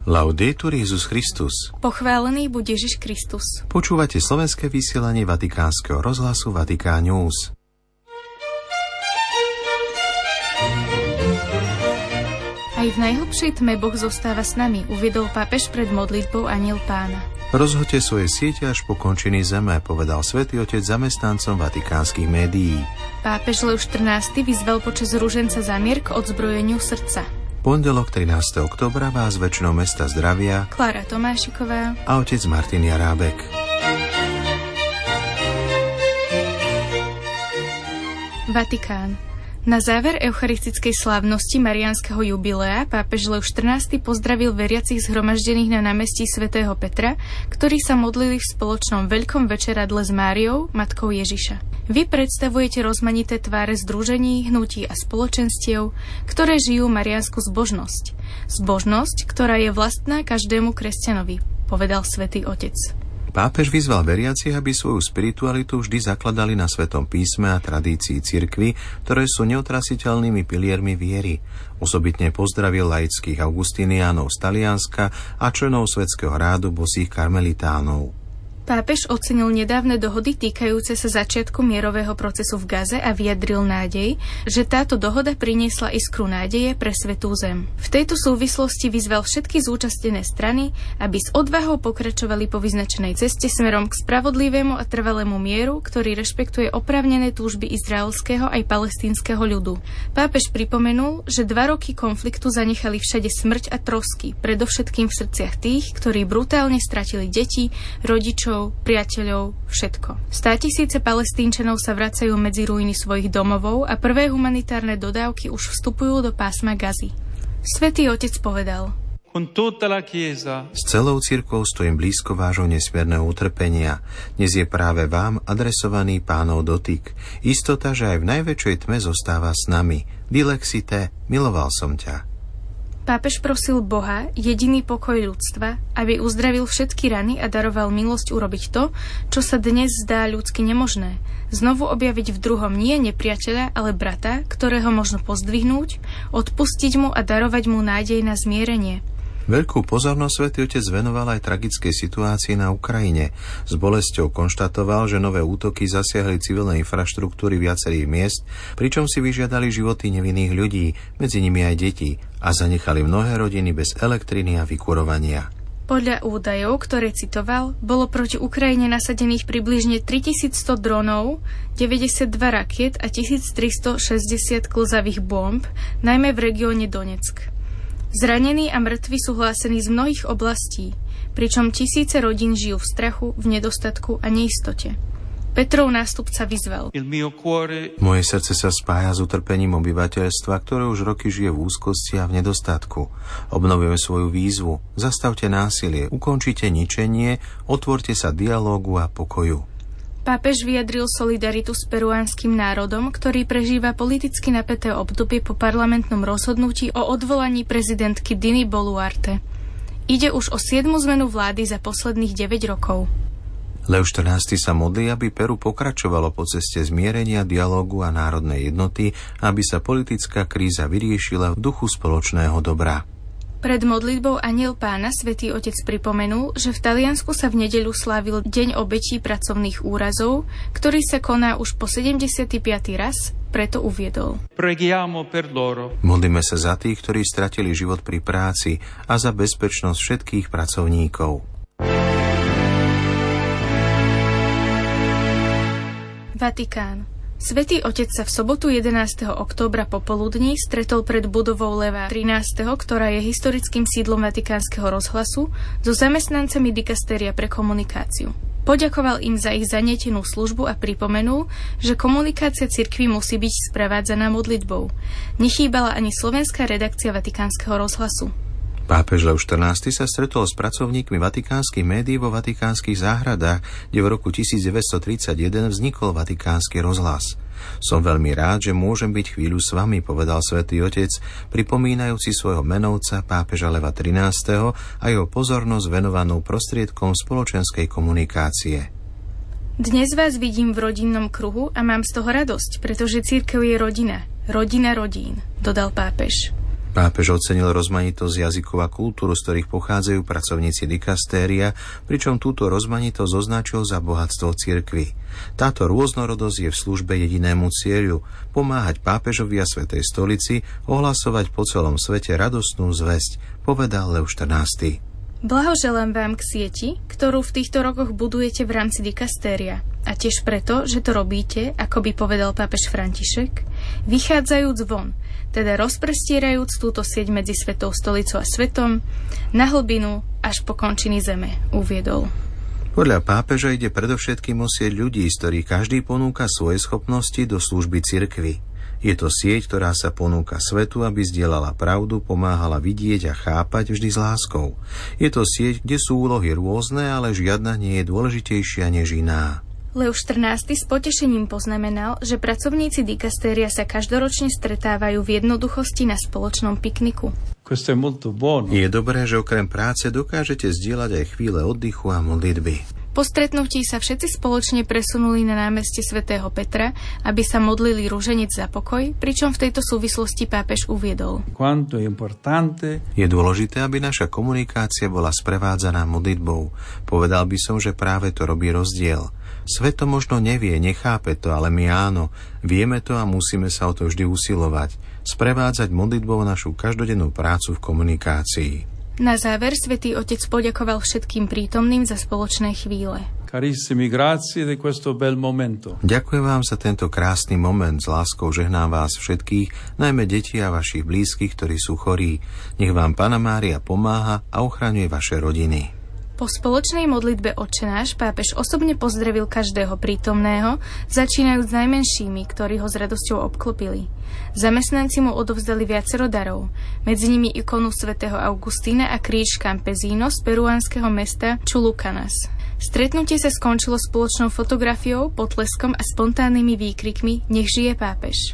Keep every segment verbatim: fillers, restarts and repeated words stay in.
Laudetur Jesus Christus. Pochválený buď Ježiš Kristus. Počúvate slovenské vysielanie Vatikánskeho rozhlasu Vatikán News. Aj v najhlbšej tme Boh zostáva s nami, uviedol pápež pred modlitbou Anjel Pána. Rozhoďte svoje siete až po končiny zeme, povedal Svätý Otec zamestnancom vatikánskych médií. Pápež Leo štrnásty vyzval počas rúženca za mier k odzbrojeniu srdca. Pondelok trinásteho októbra vás z väčšného mesta zdravia Klára Tomášiková a otec Martin Jarábek. Vatikán. Na záver eucharistickej slávnosti mariánskeho jubilea pápež Leo štrnásty pozdravil veriacich zhromaždených na námestí svätého Petra, ktorí sa modlili v spoločnom veľkom večeradle s Máriou, matkou Ježiša. Vy predstavujete rozmanité tváre združení, hnutí a spoločenstiev, ktoré žijú mariánsku zbožnosť. Zbožnosť, ktorá je vlastná každému kresťanovi, povedal Svätý Otec. Pápež vyzval veriacich, aby svoju spiritualitu vždy zakladali na Svätom písme a tradícii cirkvi, ktoré sú neotrasiteľnými piliermi viery. Osobitne pozdravil laických augustiniánov z Talianska a členov svetského rádu bosých karmelitánov. Pápež ocenil nedávne dohody týkajúce sa začiatku mierového procesu v Gaze a vyjadril nádej, že táto dohoda priniesla iskru nádeje pre svätú zem. V tejto súvislosti vyzval všetky zúčastnené strany, aby s odvahou pokračovali po vyznačenej ceste smerom k spravodlivému a trvalému mieru, ktorý rešpektuje oprávnené túžby izraelského aj palestínskeho ľudu. Pápež pripomenul, že dva roky konfliktu zanechali všade smrť a trosky, predovšetkým v srdciach tých, ktorí brutálne stratili deti, rodičov, priateľov, všetko. Státisíce Palestínčanov sa vracajú medzi ruiny svojich domovov a prvé humanitárne dodávky už vstupujú do pásma Gazy. Svätý Otec povedal: S celou cirkvou stojím blízko vášho nesmierneho utrpenia. Dnes je práve vám adresovaný Pánov dotyk. Istota, že aj v najväčšej tme zostáva s nami. Dilexite, miloval som ťa. Pápež prosil Boha, jediný pokoj ľudstva, aby uzdravil všetky rany a daroval milosť urobiť to, čo sa dnes zdá ľudsky nemožné. Znovu objaviť v druhom nie nepriateľa, ale brata, ktorého možno pozdvihnúť, odpustiť mu a darovať mu nádej na zmierenie. Veľkú pozornosť Svätý Otec venoval aj tragickej situácii na Ukrajine. S bolesťou konštatoval, že nové útoky zasiahli civilné infraštruktúry viacerých miest, pričom si vyžiadali životy nevinných ľudí, medzi nimi aj detí, a zanechali mnohé rodiny bez elektriny a vykurovania. Podľa údajov, ktoré citoval, bolo proti Ukrajine nasadených približne tritisícsto dronov, deväťdesiatdva rakiet a tisíctristošesťdesiat klzavých bomb, najmä v regióne Donetsk. Zranení a mŕtvi sú hlásení z mnohých oblastí, pričom tisíce rodín žijú v strachu, v nedostatku a neistote. Petrov nástupca vyzval: Moje srdce sa spája s utrpením obyvateľstva, ktoré už roky žije v úzkosti a v nedostatku. Obnovujeme svoju výzvu. Zastavte násilie, ukončite ničenie, otvorte sa dialógu a pokoju. Pápež vyjadril solidaritu s peruánskym národom, ktorý prežíva politicky napäté obdobie po parlamentnom rozhodnutí o odvolaní prezidentky Diny Boluarte. Ide už o siedmu zmenu vlády za posledných deväť rokov. Leo štrnásty sa modlí, aby Peru pokračovalo po ceste zmierenia, dialógu a národnej jednoty, aby sa politická kríza vyriešila v duchu spoločného dobra. Pred modlitbou Anjel Pána Svätý Otec pripomenul, že v Taliansku sa v nedeľu slávil Deň obetí pracovných úrazov, ktorý sa koná už po sedemdesiaty piaty raz, preto uviedol: Modlíme sa za tých, ktorí stratili život pri práci a za bezpečnosť všetkých pracovníkov. Vatikán. Svätý Otec sa v sobotu jedenásteho októbra popoludní stretol pred budovou Leva trinásteho, ktorá je historickým sídlom Vatikánskeho rozhlasu, so zamestnancami dikastéria pre komunikáciu. Poďakoval im za ich zanietenú službu a pripomenul, že komunikácia cirkvi musí byť sprevádzaná modlitbou. Nechýbala ani slovenská redakcia Vatikánskeho rozhlasu. Pápež Leo štrnásty sa stretol s pracovníkmi vatikánskych médií vo vatikánskych záhradách, kde v roku tisícdeväťstotridsaťjeden vznikol Vatikánsky rozhlas. Som veľmi rád, že môžem byť chvíľu s vami, povedal Svätý Otec, pripomínajúci svojho menovca pápeža Leva trinásteho a jeho pozornosť venovanú prostriedkom spoločenskej komunikácie. Dnes vás vidím v rodinnom kruhu a mám z toho radosť, pretože cirkev je rodina, rodina rodín, dodal pápež. Pápež ocenil rozmanitosť jazykov a kultúru, z ktorých pochádzajú pracovníci dikastéria, pričom túto rozmanitosť označil za bohatstvo cirkvi. Táto rôznorodosť je v službe jedinému cieľu – pomáhať pápežovi a Svätej stolici ohlasovať po celom svete radostnú zvesť, povedal Leo štrnásty. Blahoželám vám k sieti, ktorú v týchto rokoch budujete v rámci dikastéria. A tiež preto, že to robíte, ako by povedal pápež František, vychádzajúc von, teda rozprestierajúc túto sieť medzi Svetou stolicou a svetom, na hlbinu až po končiny zeme, uviedol. Podľa pápeža ide predovšetkým o sieť ľudí, z ktorých každý ponúka svoje schopnosti do služby cirkvi. Je to sieť, ktorá sa ponúka svetu, aby zdieľala pravdu, pomáhala vidieť a chápať vždy s láskou. Je to sieť, kde sú úlohy rôzne, ale žiadna nie je dôležitejšia než iná. Leo štrnásty s potešením poznamenal, že pracovníci dikastéria sa každoročne stretávajú v jednoduchosti na spoločnom pikniku. Je dobré, že okrem práce dokážete zdieľať aj chvíle oddychu a modlitby. Po stretnutí sa všetci spoločne presunuli na námestie svätého Petra, aby sa modlili ruženec za pokoj, pričom v tejto súvislosti pápež uviedol. Je dôležité, aby naša komunikácia bola sprevádzaná modlitbou. Povedal by som, že práve to robí rozdiel. Svet to možno nevie, nechápe to, ale my áno. Vieme to a musíme sa o to vždy usilovať. Sprevádzať modlitbou našu každodennú prácu v komunikácii. Na záver svätý Otec poďakoval všetkým prítomným za spoločné chvíle. Ďakujem vám za tento krásny moment. S láskou žehnám vás všetkých, najmä deti a vašich blízkych, ktorí sú chorí. Nech vám Panna Mária pomáha a ochraňuje vaše rodiny. Po spoločnej modlitbe Otčenáš pápež osobne pozdravil každého prítomného, začínajúc s najmenšími, ktorí ho s radosťou obklopili. Zamestnanci mu odovzdali viacero darov, medzi nimi ikonu svätého Augustína a kríž Campesino z peruánskeho mesta Chulucanas. Stretnutie sa skončilo spoločnou fotografiou, potleskom a spontánnymi výkrikmi Nech žije pápež.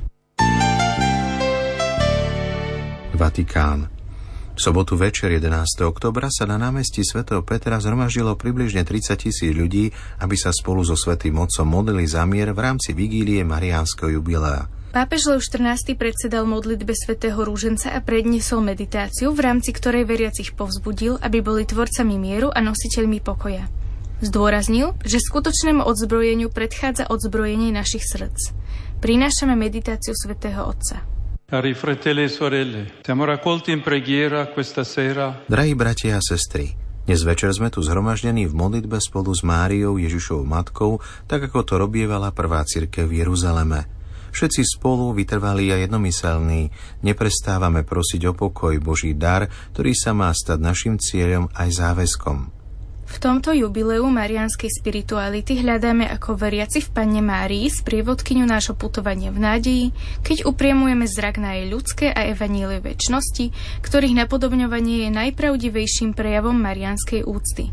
Vatikán. V sobotu večer jedenásteho októbra sa na námestí svätého Petra zhromaždilo približne tridsať tisíc ľudí, aby sa spolu so Svätým Otcom modlili za mier v rámci vigílie Mariánskeho jubilea. Pápež Leo štrnásty predsedal modlitbe svätého Rúženca a predniesol meditáciu, v rámci ktorej veriacich povzbudil, aby boli tvorcami mieru a nositeľmi pokoja. Zdôraznil, že skutočnému odzbrojeniu predchádza odzbrojenie našich srdc. Prinášame meditáciu svätého Otca. Cari fratelli e sorelle, siamo raccolti in preghiera questa sera. Drahí bratia a sestry, dnes večer sme tu zhromaždení v modlitbe spolu s Máriou, Ježišovou matkou, tak ako to robievala prvá cirkev v Jeruzaleme. Všetci spolu, vytrvalí a jednomyselní, neprestávame prosiť o pokoj, Boží dar, ktorý sa má stať našim cieľom aj záväzkom. V tomto jubileu mariánskej spirituality hľadáme ako veriaci v Panne Márii sprievodkyňu nášho putovania v nádeji, keď upriamujeme zrak na jej ľudské a evanílie večnosti, ktorých napodobňovanie je najpravdivejším prejavom mariánskej úcty.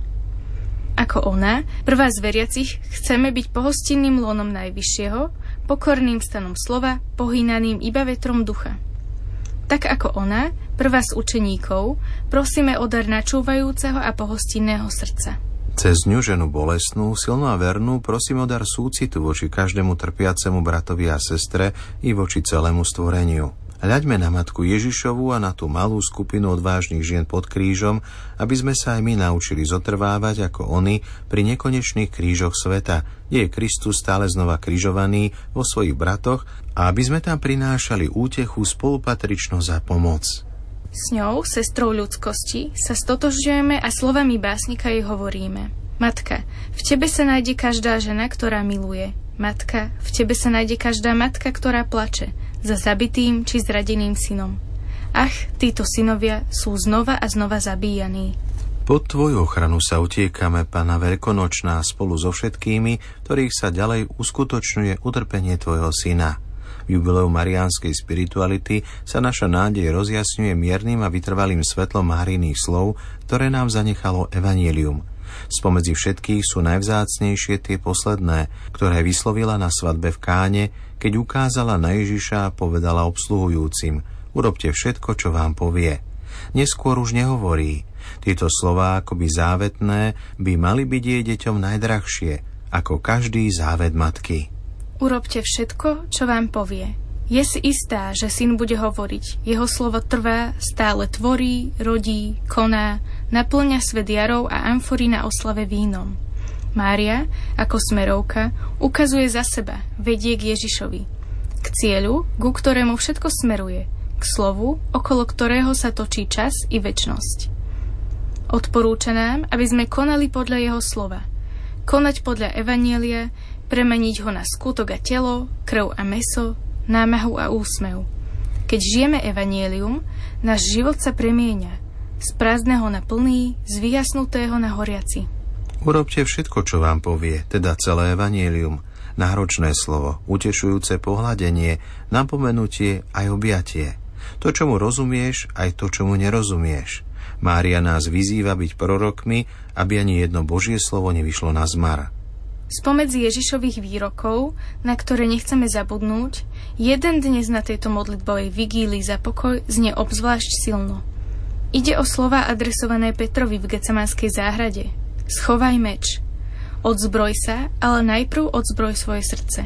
Ako ona, prvá z veriacich, chceme byť pohostinným lónom Najvyššieho, pokorným stanom slova, pohýnaným iba vetrom ducha. Tak ako ona, prvá z učeníkov, prosíme o dar načúvajúceho a pohostinného srdca. Cez ňu, ženu bolestnú, silnú a vernú, prosím o dar súcitu voči každému trpiacemu bratovi a sestre i voči celému stvoreniu. Hľaďme na matku Ježišovu a na tú malú skupinu odvážnych žien pod krížom, aby sme sa aj my naučili zotrvávať ako oni pri nekonečných krížoch sveta, kde je Kristus stále znova krížovaný vo svojich bratoch, a aby sme tam prinášali útechu, spolupatričnosť a pomoc. S ňou, sestrou ľudskosti, sa stotožňujeme a slovami básnika jej hovoríme. Matka, v tebe sa nájde každá žena, ktorá miluje. Matka, v tebe sa nájde každá matka, ktorá plače za zabitým či zradeným synom. Ach, títo synovia sú znova a znova zabíjaní. Pod tvoju ochranu sa utiekame, Panna Veľkonočná, spolu so všetkými, ktorých sa ďalej uskutočňuje utrpenie tvojho syna. V jubileu mariánskej spirituality sa naša nádej rozjasňuje miernym a vytrvalým svetlom Máriiných slov, ktoré nám zanechalo evanjelium. Spomedzi všetkých sú najvzácnejšie tie posledné, ktoré vyslovila na svadbe v Káne, keď ukázala na Ježiša a povedala obsluhujúcim: urobte všetko, čo vám povie. Neskôr už nehovorí. Tieto slová, akoby závetné, by mali byť jej deťom najdrahšie, ako každý závet matky. Urobte všetko, čo vám povie. Je si istá, že syn bude hovoriť. Jeho slovo trvá, stále tvorí, rodí, koná, naplňa svet jarou a amfory na oslave vínom. Mária, ako smerovka, ukazuje za seba, vedie k Ježišovi. K cieľu, ku ktorému všetko smeruje. K slovu, okolo ktorého sa točí čas i večnosť. Odporúča nám, aby sme konali podľa jeho slova. Konať podľa evanjelia, premeniť ho na skutok a telo, krv a mäso, námahu a úsmev. Keď žijeme evanjelium, náš život sa premieňa. Z prázdneho na plný, z vyjasnutého na horiaci. Urobte všetko, čo vám povie, teda celé evanjelium, náročné slovo, utešujúce pohľadenie, napomenutie aj objatie. To, čomu rozumieš, aj to, čomu nerozumieš. Mária nás vyzýva byť prorokmi, aby ani jedno Božie slovo nevyšlo na zmar. Spomedzi Ježišových výrokov, na ktoré nechceme zabudnúť, jeden dnes na tejto modlitbovej vigílii za pokoj znie obzvlášť silno. Ide o slova adresované Petrovi v Getsemanskej záhrade. Schovaj meč. Odzbroj sa, ale najprv odzbroj svoje srdce.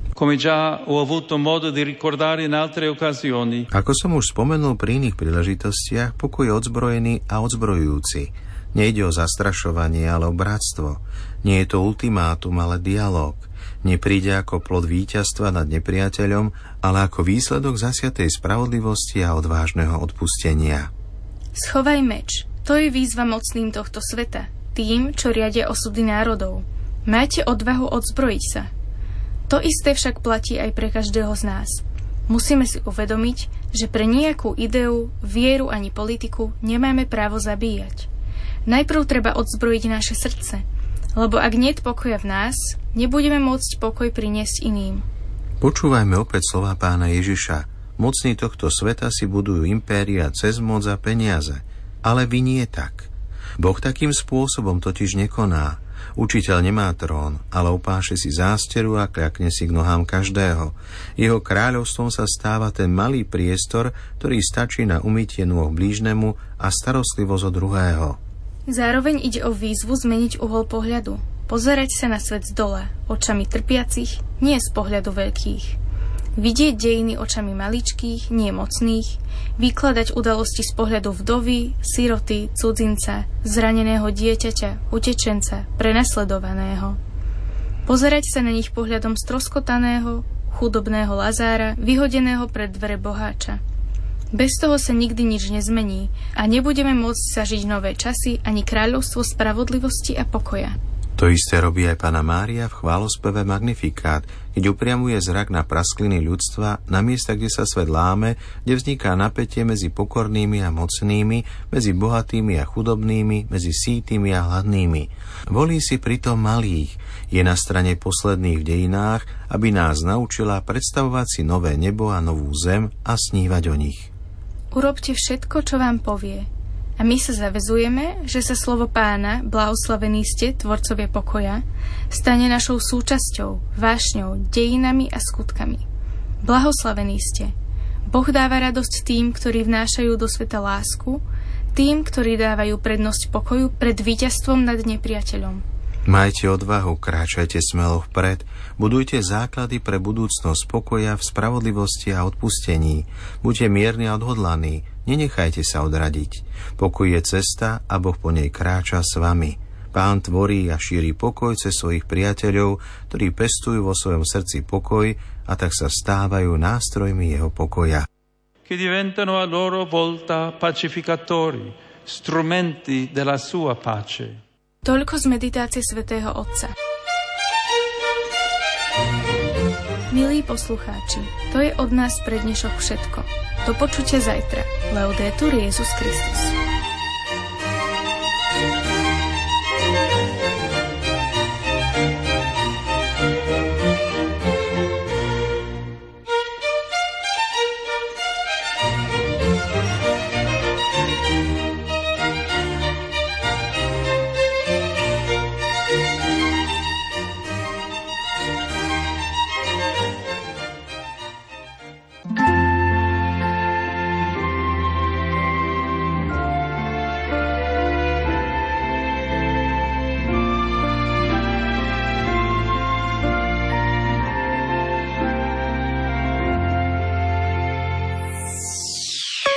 Ako som už spomenul pri iných príležitostiach, pokoj je odzbrojený a odzbrojujúci. Nejde o zastrašovanie, ale o bratstvo. Nie je to ultimátum, ale dialóg. Nepríde ako plod víťazstva nad nepriateľom, ale ako výsledok zasiatej spravodlivosti a odvážneho odpustenia. Schovaj meč. To je výzva mocným tohto sveta, tým, čo riadia osudy národov. Máte odvahu odzbrojiť sa. To isté však platí aj pre každého z nás. Musíme si uvedomiť, že pre nejakú ideu, vieru ani politiku nemáme právo zabíjať. Najprv treba odzbrojiť naše srdce, lebo ak niet pokoja v nás, nebudeme môcť pokoj priniesť iným. Počúvajme opäť slová pána Ježiša. Mocní tohto sveta si budujú impéria cez moc a peniaze, ale vy nie tak. Boh takým spôsobom totiž nekoná. Učiteľ nemá trón, ale opáše si zásteru a kľakne si k nohám každého. Jeho kráľovstvom sa stáva ten malý priestor, ktorý stačí na umytie nôh blížnemu a starostlivosť o druhého. Zároveň ide o výzvu zmeniť uhol pohľadu. Pozerať sa na svet z dola, očami trpiacich, nie z pohľadu veľkých. Vidieť dejiny očami maličkých, nie mocných, vykladať udalosti z pohľadu vdovy, siroty, cudzinca, zraneného dieťaťa, utečenca, prenasledovaného. Pozerať sa na nich pohľadom stroskotaného, chudobného Lazára, vyhodeného pred dvere boháča. Bez toho sa nikdy nič nezmení a nebudeme môcť zažiť nové časy ani kráľovstvo spravodlivosti a pokoja. To isté robí aj Panna Mária v chválospeve Magnifikát, keď upriamuje zrak na praskliny ľudstva, na miesta, kde sa svet láme, kde vzniká napätie medzi pokornými a mocnými, medzi bohatými a chudobnými, medzi sýtými a hladnými. Volí si pritom malých, je na strane posledných v dejinách, aby nás naučila predstavovať si nové nebo a novú zem a snívať o nich. Urobte všetko, čo vám povie. A my sa zavezujeme, že sa slovo Pána, blahoslavení ste, tvorcovia pokoja, stane našou súčasťou, vášňou, dejinami a skutkami. Blahoslavení ste. Boh dáva radosť tým, ktorí vnášajú do sveta lásku, tým, ktorí dávajú prednosť pokoju pred víťazstvom nad nepriateľom. Majte odvahu, kráčajte smelo vpred, budujte základy pre budúcnosť pokoja v spravodlivosti a odpustení. Buďte mierni a odhodlaní, nenechajte sa odradiť. Pokoj je cesta a Boh po nej kráča s vami. Pán tvorí a šíri pokoj cez svojich priateľov, ktorí pestujú vo svojom srdci pokoj a tak sa stávajú nástrojmi jeho pokoja. Che diventano a loro volta pacificatori, strumenti della sua pace. Toľko z meditácie svätého Otca. Milí poslucháči, to je od nás pre dnešok všetko. Do počutia zajtra. Laudetur Jesus Christus.